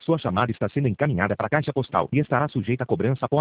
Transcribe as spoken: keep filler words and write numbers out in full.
Sua chamada está sendo encaminhada para a caixa postal e estará sujeita a cobrança após